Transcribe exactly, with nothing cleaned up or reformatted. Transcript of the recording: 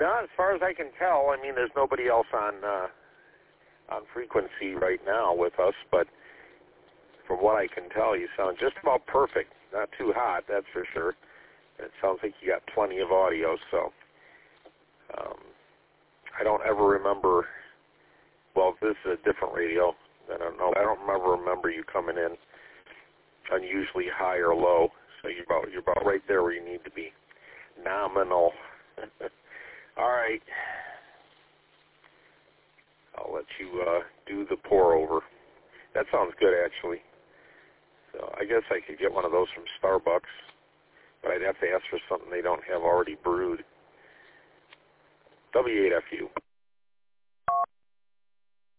Not as far as I can tell. I mean, there's nobody else on uh, on frequency right now with us, but from what I can tell, you sound just about perfect. Not too hot, that's for sure. It sounds like you got plenty of audio, so um, I don't ever remember. Well, if this is a different radio, I don't know. I don't remember remember you coming in unusually high or low. So you're about you're about right there where you need to be. Nominal. All right. I'll let you uh, do the pour over. That sounds good, actually. So I guess I could get one of those from Starbucks, but I'd have to ask for something they don't have already brewed. W eight F U.